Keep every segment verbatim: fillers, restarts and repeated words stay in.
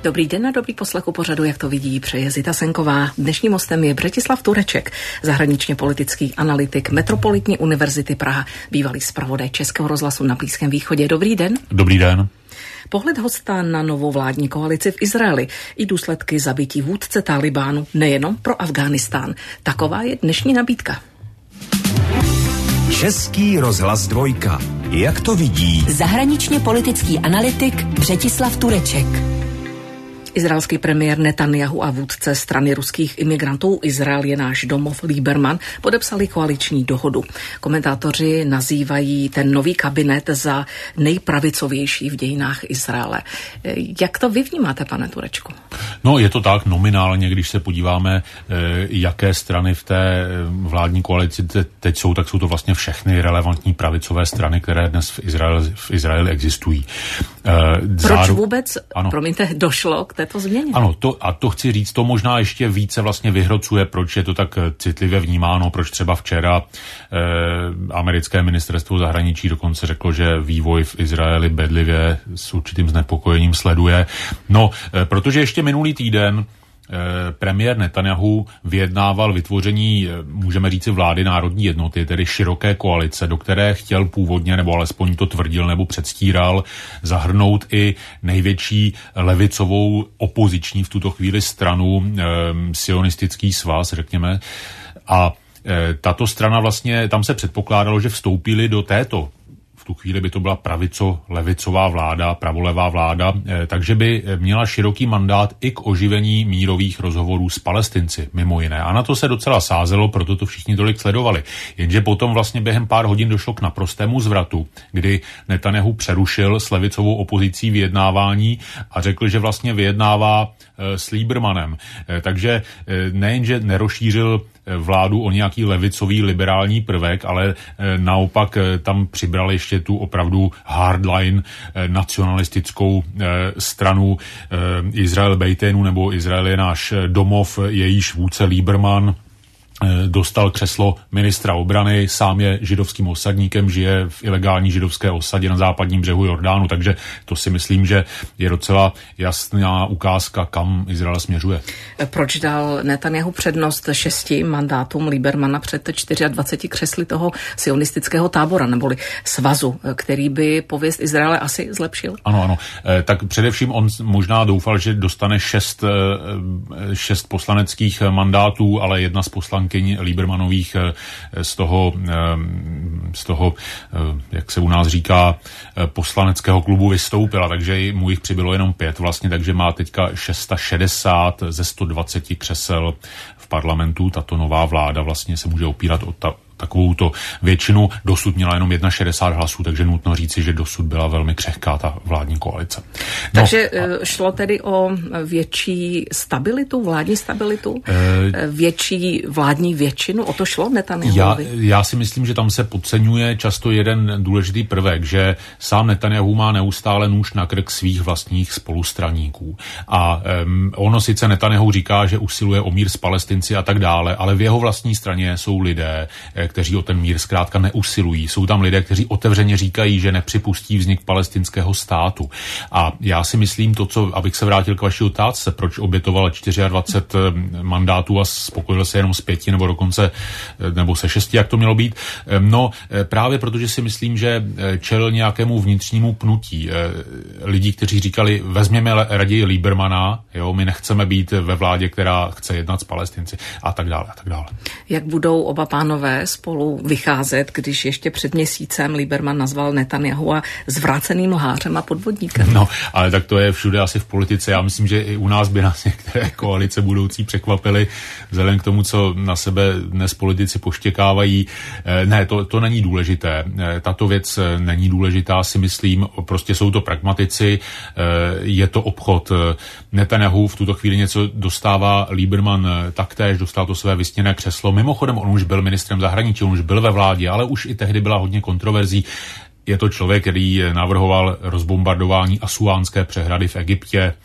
Dobrý den a dobrý poslech u pořadu, jak to vidí, přeje Zita Senková. Dnešním hostem je Břetislav Tureček, zahraničně politický analytik Metropolitní univerzity Praha, bývalý zpravodaj Českého rozhlasu na Blízkém východě. Dobrý den. Dobrý den. Pohled hosta na novou vládní koalici v Izraeli i důsledky zabití vůdce Talibánu nejenom pro Afghánistán. Taková je dnešní nabídka. Český rozhlas dvojka. Jak to vidí? Zahraničně politický analytik Břetislav Tureček. Izraelský premiér Netanjahu a vůdce strany ruských imigrantů Izrael je náš domov Lieberman podepsali koaliční dohodu. Komentátoři nazývají ten nový kabinet za nejpravicovější v dějinách Izraele. Jak to vy vnímáte, pane Turečku? No, je to tak nominálně, když se podíváme, jaké strany v té vládní koalici teď jsou, tak jsou to vlastně všechny relevantní pravicové strany, které dnes v Izraeli, v Izraeli existují. Záru... Proč vůbec, ano. promiňte, došlo k této změně? Ano, to, a to chci říct, to možná ještě více vlastně vyhrocuje, proč je to tak citlivě vnímáno, proč třeba včera eh, americké ministerstvo zahraničí dokonce řeklo, že vývoj v Izraeli bedlivě s určitým znepokojením sleduje. No, eh, protože ještě minulý týden premiér Netanjahu vyjednával vytvoření, můžeme říci, vlády národní jednoty, tedy široké koalice, do které chtěl původně, nebo alespoň to tvrdil nebo předstíral, zahrnout i největší levicovou opoziční v tuto chvíli stranu, sionistický svaz, řekněme. A tato strana vlastně, tam se předpokládalo, že vstoupili do této v tu chvíli by to byla pravico-levicová vláda, pravolevá vláda, takže by měla široký mandát i k oživení mírových rozhovorů s Palestinci, mimo jiné. A na to se docela sázelo, proto to všichni tolik sledovali. Jenže potom vlastně během pár hodin došlo k naprostému zvratu, kdy Netanjahu přerušil s levicovou opozicí vyjednávání a řekl, že vlastně vyjednává s Liebermanem. Takže nejenže nerozšířil vládu o nějaký levicový liberální prvek, ale naopak tam přibral ještě tu opravdu hardline nacionalistickou stranu Izrael Bejtenu, nebo Izrael je náš domov, jejíž vůdce Lieberman dostal křeslo ministra obrany, sám je židovským osadníkem, žije v ilegální židovské osadě na západním břehu Jordánu, takže to si myslím, že je docela jasná ukázka, kam Izrael směřuje. Proč dal Netanjahu přednost šesti mandátům Liebermana před dvaceti čtyřmi křesly toho sionistického tábora, neboli svazu, který by pověst Izraele asi zlepšil? Ano, ano. Tak především on možná doufal, že dostane šest, šest poslaneckých mandátů, ale jedna z poslankyň Liebermanových z toho, z toho, jak se u nás říká, poslaneckého klubu vystoupila, takže mu jich přibylo jenom pět vlastně, takže má teďka šest set šedesát ze sto dvacet křesel v parlamentu. Tato nová vláda vlastně se může opírat o ta takovouto většinu, dosud měla jenom šedesát jedna hlasů, takže nutno říci, že dosud byla velmi křehká ta vládní koalice. No, takže a... šlo tedy o větší stabilitu, vládní stabilitu, e... větší vládní většinu, o to šlo Netanjahuovi? Já, já si myslím, že tam se podceňuje často jeden důležitý prvek, že sám Netanjahu má neustále nůž na krk svých vlastních spolustraníků. A um, ono sice Netanjahu říká, že usiluje o mír s Palestinci a tak dále, ale v jeho vlastní straně jsou lidé, kteří o ten mír zkrátka neusilují. Jsou tam lidé, kteří otevřeně říkají, že nepřipustí vznik palestinského státu. A já si myslím to, co, abych se vrátil k vaší otázce, proč obětoval dvacet čtyři mandátů a spokojil se jenom s pěti nebo dokonce nebo se šesti, jak to mělo být. No právě protože si myslím, že čelil nějakému vnitřnímu pnutí lidí, kteří říkali, vezměme raději Liebermana, jo, my nechceme být ve vládě, která chce jednat s Palestinci a tak dále a tak dále. Jak budou oba pánové spolu vycházet, když ještě před měsícem Lieberman nazval Netanjahu a zvráceným lhářem a podvodníkem? No, ale tak to je všude asi v politice. Já myslím, že i u nás by nás některé koalice budoucí překvapily, vzhledem k tomu, co na sebe dnes politici poštěkávají. Ne, to, to není důležité. Tato věc není důležitá, si myslím. Prostě jsou to pragmatici, je to obchod. Netanjahu v tuto chvíli něco dostává, Lieberman taktéž dostal to své vysněné křeslo. Mimochodem, on už byl ministrem zahraničí, on už byl ve vládě, ale už i tehdy byla hodně kontroverzí. Je to člověk, který navrhoval rozbombardování Asuánské přehrady v Egyptě e,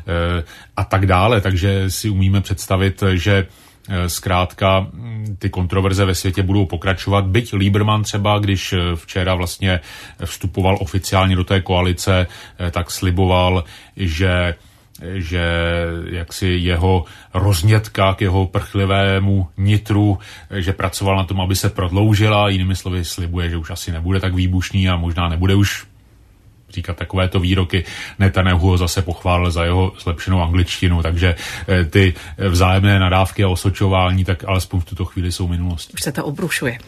a tak dále, takže si umíme představit, že zkrátka ty kontroverze ve světě budou pokračovat. Byť Lieberman třeba, když včera vlastně vstupoval oficiálně do té koalice, tak sliboval, že že jaksi jeho roznětka k jeho prchlivému nitru, že pracoval na tom, aby se prodloužila, jinými slovy slibuje, že už asi nebude tak výbušný a možná nebude už říkat takovéto výroky. Netanyahu ho zase pochválil za jeho zlepšenou angličtinu, takže ty vzájemné nadávky a osočování tak alespoň v tuto chvíli jsou minulostí. Už se to obrušuje.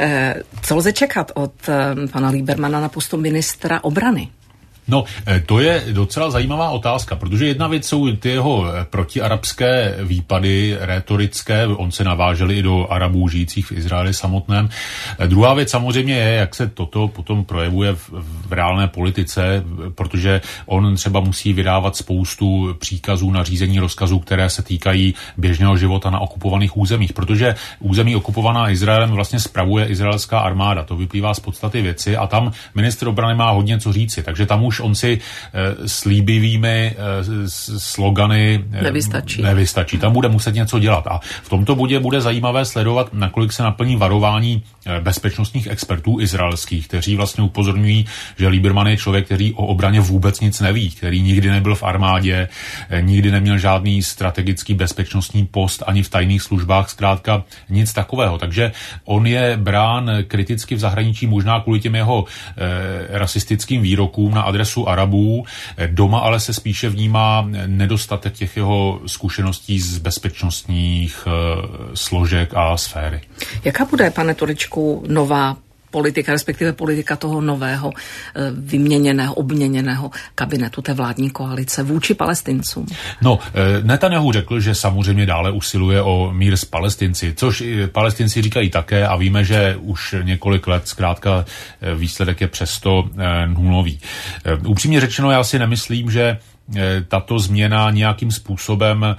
Co lze čekat od pana Liebermana na postu ministra obrany? No, to je docela zajímavá otázka, protože jedna věc jsou ty jeho protiarabské výpady rétorické, on se navážel i do Arabů žijících v Izraeli samotném. Druhá věc samozřejmě je, jak se toto potom projevuje v, v reálné politice, protože on třeba musí vydávat spoustu příkazů, nařízení, rozkazů, které se týkají běžného života na okupovaných územích, protože území okupovaná Izraelem vlastně spravuje izraelská armáda, to vyplývá z podstaty věci a tam ministr obrany má hodně co říci, takže tam už on si e, s líbivými e, slogany e, nevystačí. nevystačí. Tam bude muset něco dělat. A v tomto bodě bude zajímavé sledovat, nakolik se naplní varování e, bezpečnostních expertů izraelských, kteří vlastně upozorňují, že Lieberman je člověk, který o obraně vůbec nic neví, který nikdy nebyl v armádě, e, nikdy neměl žádný strategický bezpečnostní post ani v tajných službách, zkrátka nic takového. Takže on je brán kriticky v zahraničí možná kvůli těm jeho e, rasistickým výrokům na adresu Arabů. Doma ale se spíše vnímá nedostatek těch jeho zkušeností z bezpečnostních e, složek a sféry. Jaká bude, pane Turečku, nová politika, respektive politika toho nového, vyměněného, obměněného kabinetu té vládní koalice vůči Palestincům? No, Netanyahu řekl, že samozřejmě dále usiluje o mír s Palestinci, což Palestinci říkají také a víme, že už několik let zkrátka výsledek je přesto nulový. Upřímně řečeno, já si nemyslím, že tato změna nějakým způsobem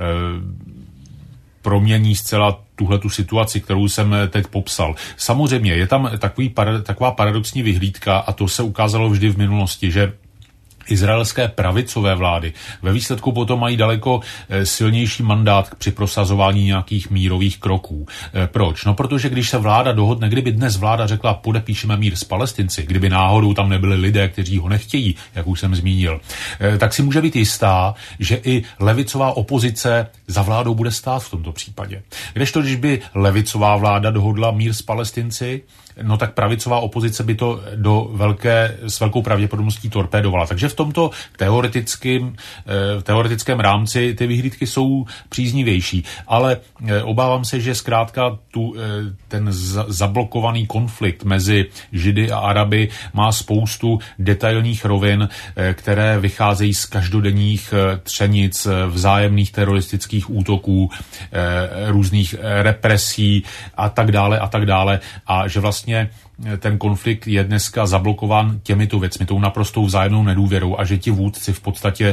promění zcela tuhletu situaci, kterou jsem teď popsal. Samozřejmě je tam takový, taková paradoxní vyhlídka a to se ukázalo vždy v minulosti, že izraelské pravicové vlády ve výsledku potom mají daleko silnější mandát při prosazování nějakých mírových kroků. Proč? No protože když se vláda dohodne, kdyby dnes vláda řekla, podepíšeme mír s Palestinci, kdyby náhodou tam nebyli lidé, kteří ho nechtějí, jak už jsem zmínil, tak si může být jistá, že i levicová opozice za vládou bude stát v tomto případě. Kdežto, když by levicová vláda dohodla mír s Palestinci, no tak pravicová opozice by to do velké, s velkou pravděpodobností torpédovala. Takže v tomto teoretickém, v teoretickém rámci ty vyhlídky jsou příznivější. Ale obávám se, že zkrátka tu, ten zablokovaný konflikt mezi Židy a Araby má spoustu detailních rovin, které vycházejí z každodenních třenic, vzájemných teroristických útoků, různých represí a tak dále a tak dále. A že vlastně ten konflikt je dneska zablokován těmito věcmi, tou naprostou vzájemnou nedůvěrou a že ti vůdci v podstatě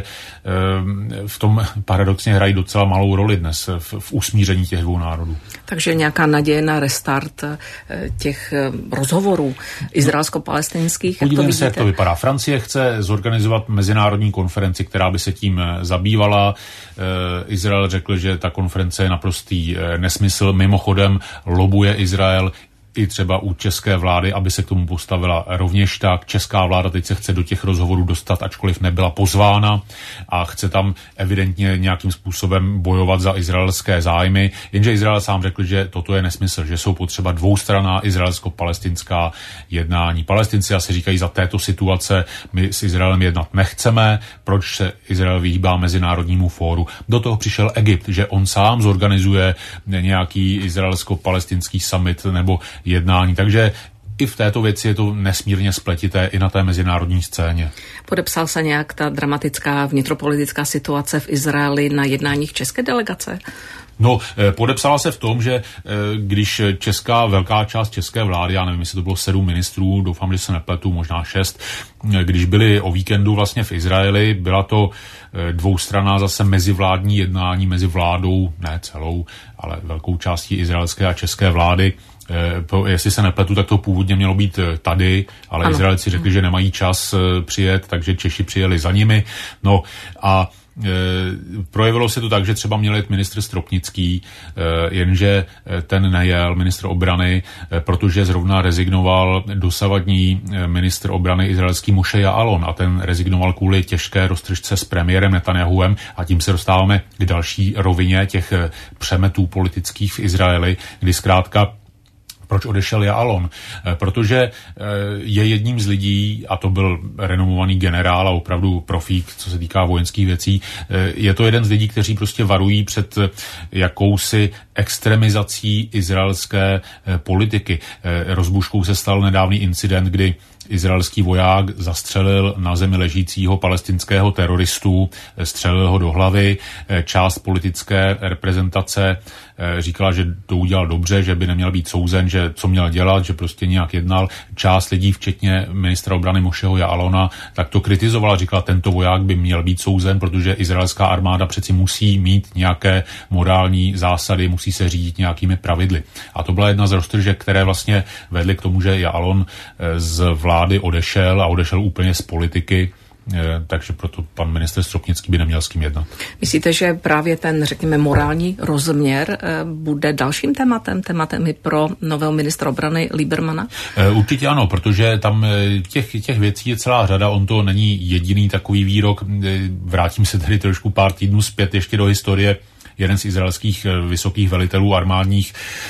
v tom paradoxně hrají docela malou roli dnes v, v usmíření těch dvou národů. Takže nějaká naděje na restart těch rozhovorů izraelsko-palestinských? Podívejme se, jak to vypadá. Francie chce zorganizovat mezinárodní konferenci, která by se tím zabývala. Izrael řekl, že ta konference je naprostý nesmysl. Mimochodem lobuje Izrael i třeba u české vlády, aby se k tomu postavila rovněž tak. Česká vláda teď se chce do těch rozhovorů dostat, ačkoliv nebyla pozvána a chce tam evidentně nějakým způsobem bojovat za izraelské zájmy. Jenže Izrael sám řekl, že toto je nesmysl, že jsou potřeba dvoustranná izraelsko-palestinská jednání. Palestinci asi říkají, za této situace my s Izraelem jednat nechceme, proč se Izrael vyhýbá mezinárodnímu fóru. Do toho přišel Egypt, že on sám zorganizuje nějaký izraelsko-palestinský summit nebo jednání. Takže i v této věci je to nesmírně spletité i na té mezinárodní scéně. Podepsal se nějak ta dramatická vnitropolitická situace v Izraeli na jednáních české delegace? No, podepsala se v tom, že když česká, velká část české vlády, já nevím, jestli to bylo sedm ministrů, doufám, že se nepletu, možná šest, když byli o víkendu vlastně v Izraeli, byla to dvoustranná zase mezivládní jednání mezi vládou, ne celou, ale velkou částí izraelské a české vlády. Jestli se nepletu, tak to původně mělo být tady, ale ano. Izraelci řekli, že nemají čas přijet, takže Češi přijeli za nimi. No a projevilo se to tak, že třeba měl jet ministr Stropnický, jenže ten nejel, ministr obrany, protože zrovna rezignoval dosavadní ministr obrany izraelský Moshe Ya'alon a ten rezignoval kvůli těžké roztržce s premiérem Netanyahuem a tím se dostáváme k další rovině těch přemetů politických v Izraeli, kdy zkrátka proč odešel Ya'alon? Protože je jedním z lidí, a to byl renomovaný generál a opravdu profík, co se týká vojenských věcí, je to jeden z lidí, kteří prostě varují před jakousi extremizací izraelské politiky. Rozbuškou se stal nedávný incident, kdy izraelský voják zastřelil na zemi ležícího palestinského teroristu, střelil ho do hlavy. Část politické reprezentace říkala, že to udělal dobře, že by neměl být souzen, že co měl dělat, že prostě nějak jednal. Část lidí, včetně ministra obrany Mosheho Ya'alona, tak to kritizovala, říkala, tento voják by měl být souzen, protože izraelská armáda přeci musí mít nějaké morální zásady, musí se řídit nějakými pravidly. A to byla jedna z roztržek, které vlastně vedly k tomu, že Ya'alon z vlády odešel a odešel úplně z politiky, takže proto pan ministr Stropnický by neměl s kým jednat. Myslíte, že právě ten, řekněme, morální rozměr bude dalším tématem, tématem i pro nového ministra obrany Liebermana? Určitě ano, protože tam těch, těch věcí je celá řada, on to není jediný takový výrok. Vrátím se tedy trošku pár týdnů zpět ještě do historie. Jeden z izraelských vysokých velitelů armádních,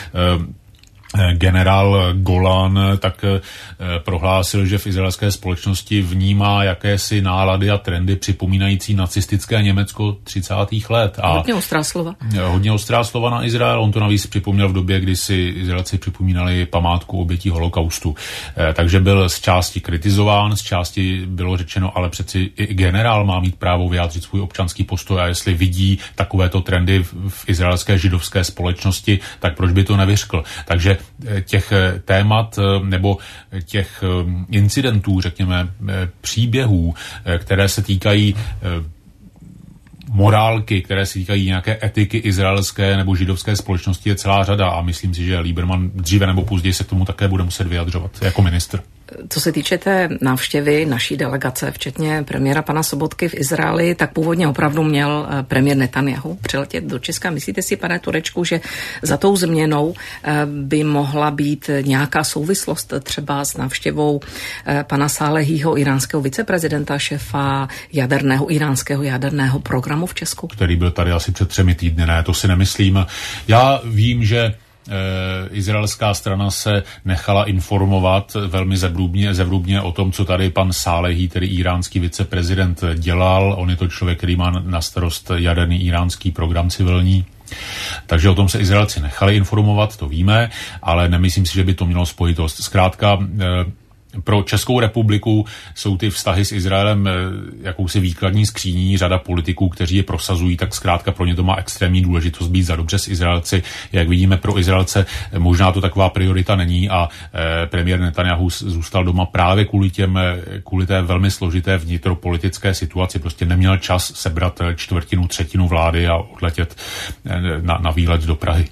generál Golan, tak e, prohlásil, že v izraelské společnosti vnímá jakési nálady a trendy připomínající nacistické Německo třicátých let. A hodně ostrá slova. Hodně ostrá slova na Izrael. On to navíc připomněl v době, kdy si Izraelci připomínali památku obětí holokaustu. E, takže byl z části kritizován, z části bylo řečeno, ale přeci i generál má mít právo vyjádřit svůj občanský postoj a jestli vidí takovéto trendy v, v izraelské židovské společnosti, tak proč by to nevyřkl. Takže těch témat nebo těch incidentů, řekněme, příběhů, které se týkají morálky, které se týkají nějaké etiky izraelské nebo židovské společnosti, je celá řada a myslím si, že Lieberman dříve nebo později se k tomu také bude muset vyjadřovat jako ministr. Co se týče té návštěvy naší delegace, včetně premiéra pana Sobotky v Izraeli, tak původně opravdu měl premiér Netanyahu přiletět do Česka. Myslíte si, pane Turečku, že za tou změnou by mohla být nějaká souvislost třeba s návštěvou pana Sálehího, iránského viceprezidenta, šéfa jaderného, iránského jaderného programu v Česku? Který byl tady asi před třemi týdny, ne, to si nemyslím. Já vím, že E, izraelská strana se nechala informovat velmi zevrubně, zevrubně o tom, co tady pan Sálehí, tedy iránský viceprezident, dělal. On je to člověk, který má na starost jaderný iránský program civilní. Takže o tom se Izraelci nechali informovat, to víme, ale nemyslím si, že by to mělo spojitost. Zkrátka, e, pro Českou republiku jsou ty vztahy s Izraelem jakousi výkladní skříní, řada politiků, kteří je prosazují, tak zkrátka pro ně to má extrémní důležitost být za dobře s Izraelci. Jak vidíme, pro Izraelce možná to taková priorita není a eh, premiér Netanyahu zůstal doma právě kvůli těm, kvůli té velmi složité vnitropolitické situaci. Prostě neměl čas sebrat čtvrtinu, třetinu vlády a odletět na, na výlet do Prahy.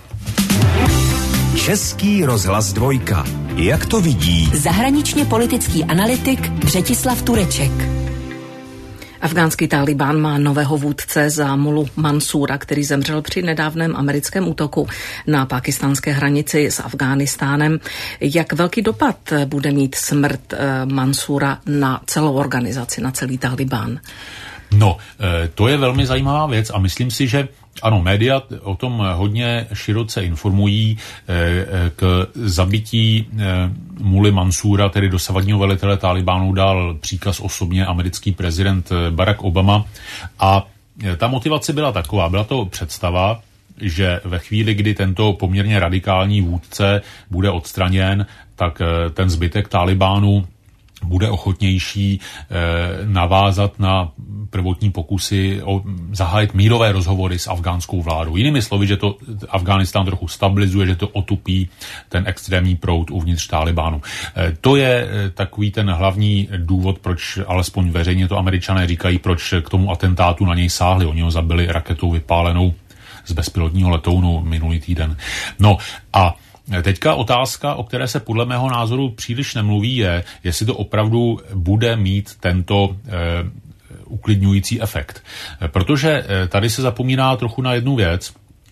Český rozhlas dvojka. Jak to vidí? Zahraničně politický analytik Břetislav Tureček. Afgánský Tálibán má nového vůdce Zámulu Mansúra, který zemřel při nedávném americkém útoku na pákistánské hranici s Afghánistánem. Jak velký dopad bude mít smrt Mansúra na celou organizaci, na celý Tálibán? No, to je velmi zajímavá věc a myslím si, že ano, média o tom hodně široce informují. K zabití Mully Mansúra, tedy dosavadního velitele Tálibánu, dal příkaz osobně americký prezident Barack Obama a ta motivace byla taková, byla to představa, že ve chvíli, kdy tento poměrně radikální vůdce bude odstraněn, tak ten zbytek Tálibánu bude ochotnější eh, navázat na prvotní pokusy o zahájit mírové rozhovory s afgánskou vládou. Jinými slovy, že to Afghánistán trochu stabilizuje, že to otupí ten extrémní proud uvnitř Tálibánu. Eh, to je eh, takový ten hlavní důvod, proč alespoň veřejně to Američané říkají, proč k tomu atentátu na něj sáhli. Oni ho zabili raketou vypálenou z bezpilotního letounu minulý týden. No a teďka otázka, o které se podle mého názoru příliš nemluví, je, jestli to opravdu bude mít tento eh, uklidňující efekt. Protože tady se zapomíná trochu na jednu věc,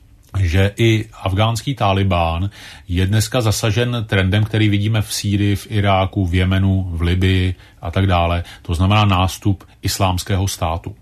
že i afgánský Tálibán je dneska zasažen trendem, který vidíme v Sýrii, v Iráku, v Jemenu, v Libii a tak dále. To znamená nástup islámského státu.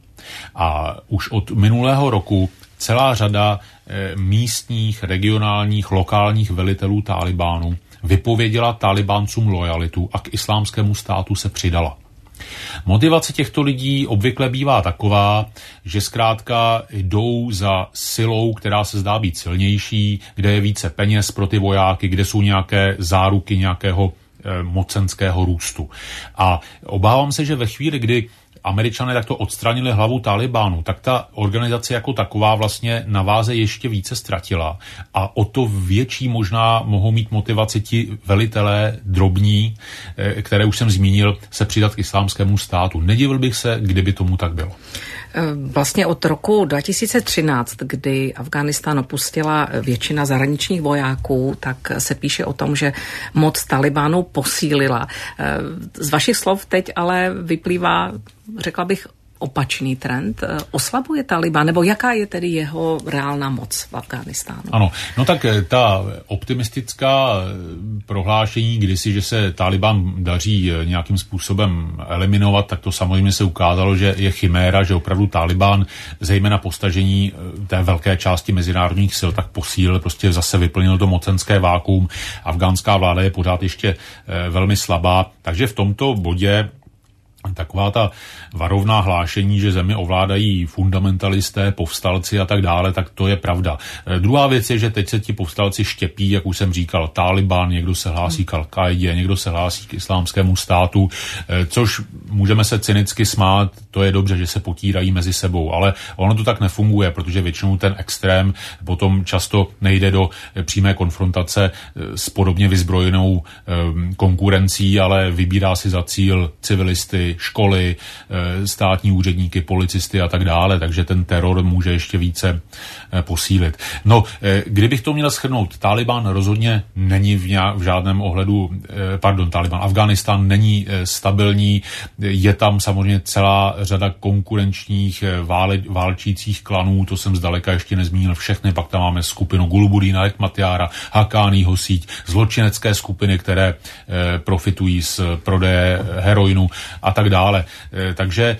A už od minulého roku celá řada e, místních, regionálních, lokálních velitelů Tálibánu vypověděla Tálibáncům lojalitu a k islámskému státu se přidala. Motivace těchto lidí obvykle bývá taková, že zkrátka jdou za silou, která se zdá být silnější, kde je více peněz pro ty vojáky, kde jsou nějaké záruky nějakého e, mocenského růstu. A obávám se, že ve chvíli, kdy Američané takto odstranili hlavu Tálibánu, tak ta organizace jako taková vlastně na váze ještě více ztratila a o to větší možná mohou mít motivaci ti velitelé drobní, které už jsem zmínil, se přidat k islámskému státu. Nedivil bych se, kdyby tomu tak bylo. Vlastně od roku dva tisíce třináct, kdy Afghánistán opustila většina zahraničních vojáků, tak se píše o tom, že moc Talibánu posílila. Z vašich slov teď ale vyplývá, řekla bych, opačný trend. Oslabuje Taliban, nebo jaká je tedy jeho reálná moc v Afghánistánu? Ano, no tak ta optimistická prohlášení kdysi, že se Taliban daří nějakým způsobem eliminovat, tak to samozřejmě se ukázalo, že je chiméra, že opravdu Taliban, zejména po stažení té velké části mezinárodních sil, tak posílil, prostě zase vyplnil to mocenské vákuum. Afgánská vláda je pořád ještě velmi slabá, takže v tomto bodě taková ta varovná hlášení, že zemi ovládají fundamentalisté, povstalci a tak dále, tak to je pravda. Druhá věc je, že teď se ti povstalci štěpí, jak už jsem říkal, Taliban, někdo se hlásí k Al-Kaidě, někdo se hlásí k islámskému státu, což můžeme se cynicky smát, to je dobře, že se potírají mezi sebou, ale ono to tak nefunguje, protože většinou ten extrém potom často nejde do přímé konfrontace s podobně vyzbrojenou konkurencí, ale vybírá si za cíl civilisty, školy, státní úředníky, policisty a tak dále, takže ten teror může ještě více posílit. No, kdybych to měl shrnout, Taliban rozhodně není v, nějak, v žádném ohledu, pardon, Taliban, Afghánistán není stabilní, je tam samozřejmě celá řada konkurenčních vále, válčících klanů, to jsem zdaleka ještě nezmínil všechny, pak tam máme skupinu Gulbuddína Hekmatyára, Haqqáního síť, zločinecké skupiny, které profitují z prodeje heroinu a tak dále. Takže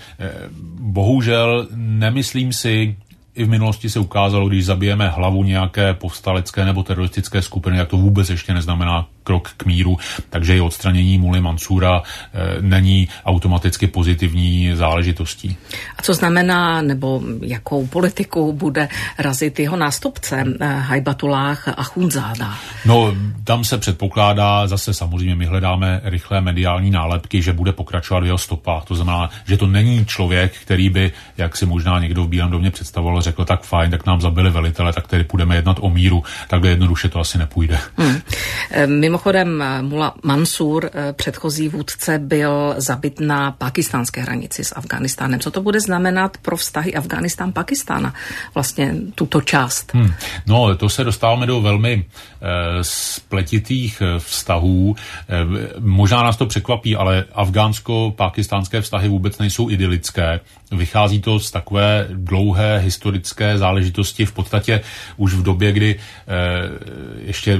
bohužel nemyslím si, i v minulosti se ukázalo, když zabijeme hlavu nějaké povstalecké nebo teroristické skupiny, jak to vůbec ještě neznamená krok k míru, takže i odstranění Mully Mansura e, není automaticky pozitivní záležitostí. A co znamená, nebo jakou politiku bude razit jeho nástupce Hajbatulláh Achundzáda? No, tam se předpokládá, zase samozřejmě my hledáme rychlé mediální nálepky, že bude pokračovat v jeho stopách. To znamená, že to není člověk, který by, jak si možná někdo v Bílém domě představoval, řekl, tak fajn, tak nám zabili velitele, tak tedy půjdeme jednat o míru, takhle jednoduše to asi nepůjde. Hmm. Mimochodem, Mullah Mansur, předchozí vůdce, byl zabit na pakistánské hranici s Afghánistánem. Co to bude znamenat pro vztahy Afghánistán-Pakistána, vlastně tuto část? Hmm. No, to se dostáváme do velmi eh, spletitých vztahů. Eh, možná nás to překvapí, ale afgánsko-pakistánské vztahy vůbec nejsou idylické. Vychází to z takové dlouhé historické záležitosti, v podstatě už v době, kdy eh, ještě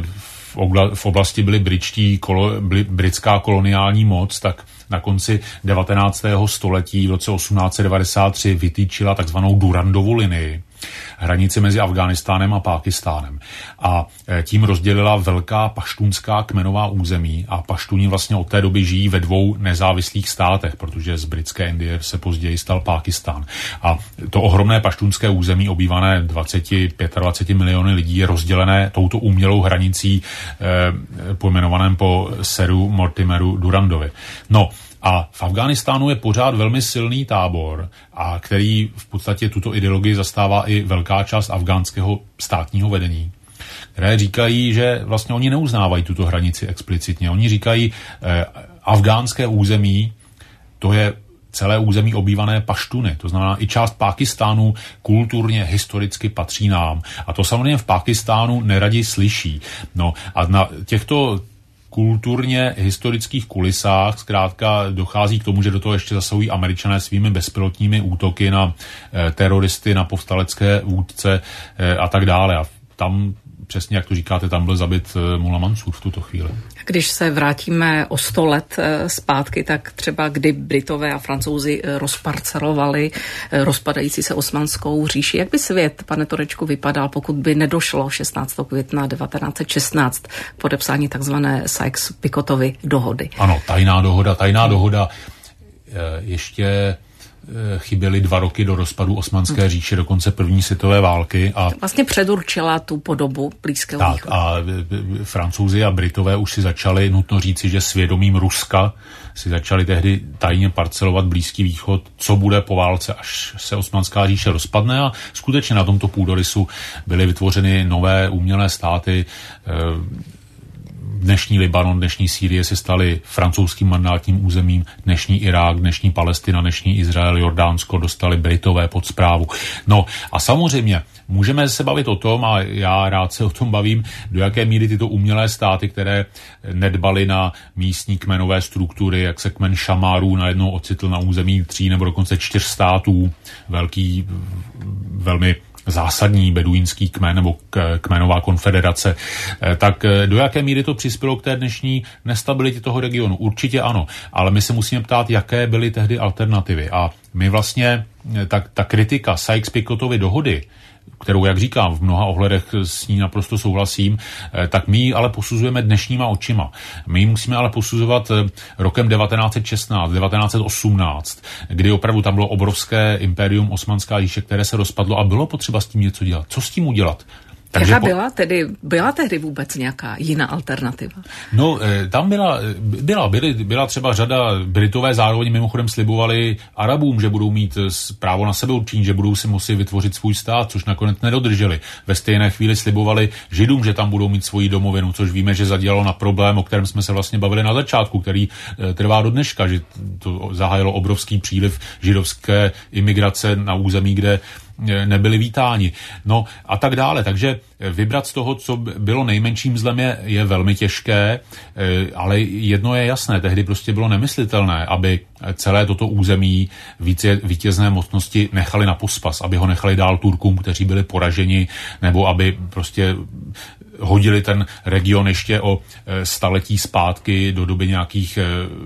v oblasti byly britští, kolo, byly britská koloniální moc, tak na konci devatenáctého století v roce osmnáct set devadesát tři vytýčila takzvanou Durandovu linii, hranici mezi Afghánistánem a Pákistánem. A tím rozdělila velká paštunská kmenová území a paštuni vlastně od té doby žijí ve dvou nezávislých státech, protože z britské Indie se později stal Pákistán. A to ohromné paštunské území, obývané dvacet až dvacet pět miliony lidí, je rozdělené touto umělou hranicí eh, pojmenovaném po seru Mortimeru Durandovi. No, a v Afghánistánu je pořád velmi silný tábor, a který v podstatě tuto ideologii zastává i velká část afgánského státního vedení, které říkají, že vlastně oni neuznávají tuto hranici explicitně. Oni říkají, eh, afgánské území, to je celé území obývané paštuny, to znamená i část Pákistánu kulturně, historicky patří nám. A to samozřejmě v Pákistánu neradi slyší. No a na těchto kulturně historických kulisách zkrátka dochází k tomu, že do toho ještě zasahují Američané svými bezpilotními útoky na eh, teroristy, na povstalecké vůdce eh, a tak dále. A tam přesně, jak to říkáte, tam byl zabit Mullah Mansur v tuto chvíli. Když se vrátíme o sto let zpátky, tak třeba kdy Britové a Francouzi rozparcelovali rozpadající se osmanskou říši. Jak by svět, pane Turečku, vypadal, pokud by nedošlo šestnáctého května devatenáct set šestnáct k podepsání takzvané Sykes-Picottovy dohody? Ano, tajná dohoda, tajná dohoda. Ještě chyběly dva roky do rozpadu Osmanské říše, do konce první světové války. A vlastně předurčila tu podobu Blízkého tak, východu. A Francouzi a Britové už si začali, nutno říci, že svědomím Ruska si začali tehdy tajně parcelovat Blízký východ, co bude po válce, až se Osmanská říše rozpadne, a skutečně na tomto půdorysu byly vytvořeny nové umělé státy. Dnešní Libanon, dnešní Sýrie se staly francouzským mandátním územím, dnešní Irák, dnešní Palestina, dnešní Izrael, Jordánsko dostali Britové pod správu. No a samozřejmě můžeme se bavit o tom, a já rád se o tom bavím, do jaké míry tyto umělé státy, které nedbaly na místní kmenové struktury, jak se kmen Šamárů najednou ocitl na území tří nebo dokonce čtyř států, velký, velmi zásadní beduínský kmen nebo kmenová konfederace, tak do jaké míry to přispělo k té dnešní nestabilitě toho regionu? Určitě ano, ale my se musíme ptát, jaké byly tehdy alternativy. A my vlastně, ta, ta kritika Sykes-Picottovy dohody, kterou, jak říkám, v mnoha ohledech s ní naprosto souhlasím, tak my ji ale posuzujeme dnešníma očima. My ji musíme ale posuzovat rokem devatenáct set šestnáct, devatenáct set osmnáct, kdy opravdu tam bylo obrovské impérium Osmanská říše, které se rozpadlo a bylo potřeba s tím něco dělat. Co s tím udělat? Takže Jaká byla tedy, byla tehdy vůbec nějaká jiná alternativa? No, tam byla, byla, byly, byla třeba řada, Britové zároveň mimochodem slibovali Arabům, že budou mít právo na sebeurčení, že budou si muset vytvořit svůj stát, což nakonec nedodrželi. Ve stejné chvíli slibovali Židům, že tam budou mít svoji domovinu, což víme, že zadělalo na problém, o kterém jsme se vlastně bavili na začátku, který trvá do dneška, že to zahájilo obrovský příliv židovské imigrace na území, kde nebyli vítáni. No a tak dále. Takže vybrat z toho, co bylo nejmenším zlem, je, je velmi těžké, ale jedno je jasné, tehdy prostě bylo nemyslitelné, aby celé toto území více, vítězné mocnosti nechali na pospas, aby ho nechali dál Turkům, kteří byli poraženi, nebo aby prostě hodili ten region ještě o staletí zpátky do doby nějakých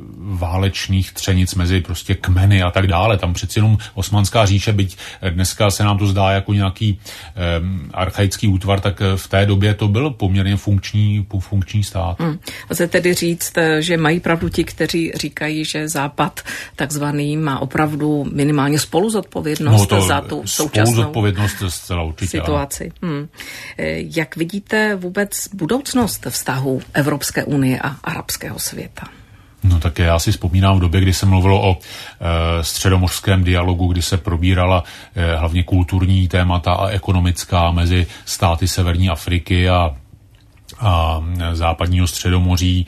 válečných třenic mezi prostě kmeny a tak dále. Tam přeci jenom Osmanská říše, byť dneska se nám to zdá jako nějaký um, archaický útvar, tak v té době to byl poměrně funkční, funkční stát. Hmm. Lze tedy říct, že mají pravdu ti, kteří říkají, že Západ takzvaný má opravdu minimálně spoluzodpovědnost no za tu současnou spoluzodpovědnost zcela určitě, situaci. Hmm. Jak vidíte vůbec budoucnost vztahu Evropské unie a arabského světa? No tak já si vzpomínám v době, kdy se mluvilo o e, středomořském dialogu, kdy se probírala e, hlavně kulturní témata a ekonomická mezi státy severní Afriky a, a západního středomoří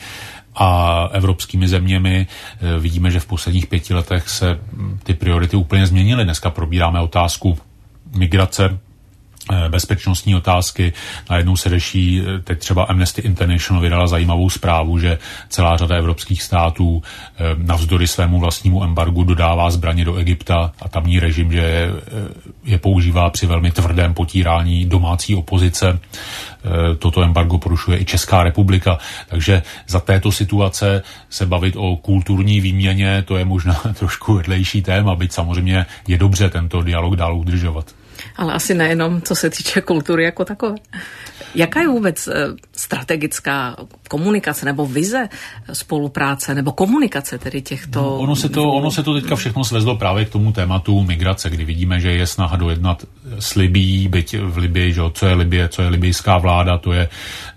a evropskými zeměmi. E, vidíme, že v posledních pěti letech se ty priority úplně změnily. Dneska probíráme otázku migrace, bezpečnostní otázky. Najednou se řeší, teď třeba Amnesty International vydala zajímavou zprávu, že celá řada evropských států navzdory svému vlastnímu embargu dodává zbraně do Egypta a tamní režim, že je používá při velmi tvrdém potírání domácí opozice. Toto embargo porušuje i Česká republika. Takže za této situace se bavit o kulturní výměně, to je možná trošku vedlejší téma, byť samozřejmě je dobře tento dialog dál udržovat. Ale asi nejenom, co se týče kultury jako takové. Jaká je vůbec strategická komunikace nebo vize spolupráce nebo komunikace tedy těchto... No, ono, se to, ono se to teďka všechno svezlo právě k tomu tématu migrace, kdy vidíme, že je snaha dojednat s Libyí, byť v Libii, že, co je Libye, co je libijská vláda, to je e,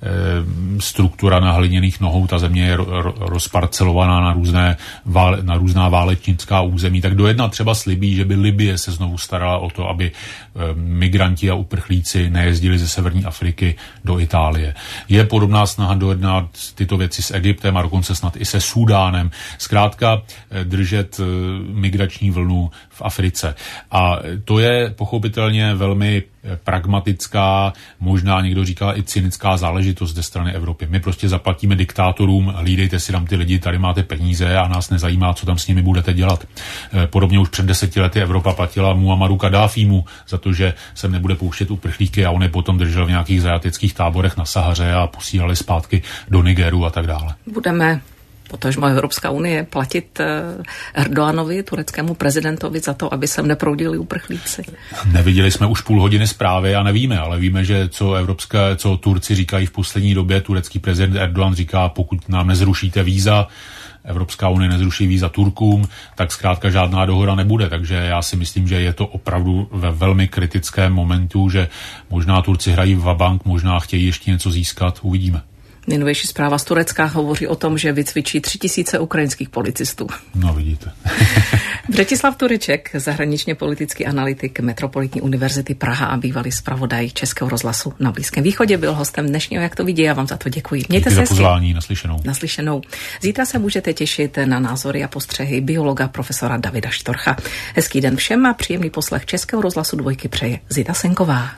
struktura na hliněných nohou, ta země je ro, ro, rozparcelovaná na, různé, vále, na různá válečnická území, tak dojednat třeba s Libií, že by Libye se znovu starala o to, aby e, migranti a uprchlíci nejezdili ze severní Afriky do Itálie. Je podobná snaha dojednat tyto věci s Egyptem a dokonce snad i se Súdánem. Zkrátka držet migrační vlnu v Africe. A to je pochopitelně velmi pragmatická, možná někdo říká i cynická záležitost ze strany Evropy. My prostě zaplatíme diktátorům, hlídejte si tam ty lidi, tady máte peníze a nás nezajímá, co tam s nimi budete dělat. Podobně už před deseti lety Evropa platila Muammaru Kaddáfímu za to, že sem nebude pouštět uprchlíky a on je potom držel v nějakých zajateckých táborech na Sahaře a posílali zpátky do Nigeru a tak dále. Budeme potažmo Evropská unie platit Erdoganovi, tureckému prezidentovi, za to, aby sem neproudili uprchlíci? Neviděli jsme už půl hodiny zprávy a nevíme, ale víme, že co evropské, co Turci říkají v poslední době, turecký prezident Erdogan říká, pokud nám nezrušíte víza, Evropská unie nezruší víza Turkům, tak zkrátka žádná dohoda nebude. Takže já si myslím, že je to opravdu ve velmi kritickém momentu, že možná Turci hrají vabank, možná chtějí ještě něco získat, uvidíme. Nejnovější zpráva z Turecka hovoří o tom, že vycvičí tři tisíce ukrajinských policistů. No vidíte. Břetislav Tureček, zahraničně politický analytik Metropolitní univerzity Praha a bývalý zpravodaj Českého rozhlasu na Blízkém východě, byl hostem dnešního Jak to vidí. Já vám za to děkuji. Mějte Díky se za pozvání, naslyšenou. Naslyšenou. Zítra se můžete těšit na názory a postřehy biologa profesora Davida Štorcha. Hezký den všem a příjemný poslech Českého rozhlasu Dvojky přeje Zita Senková.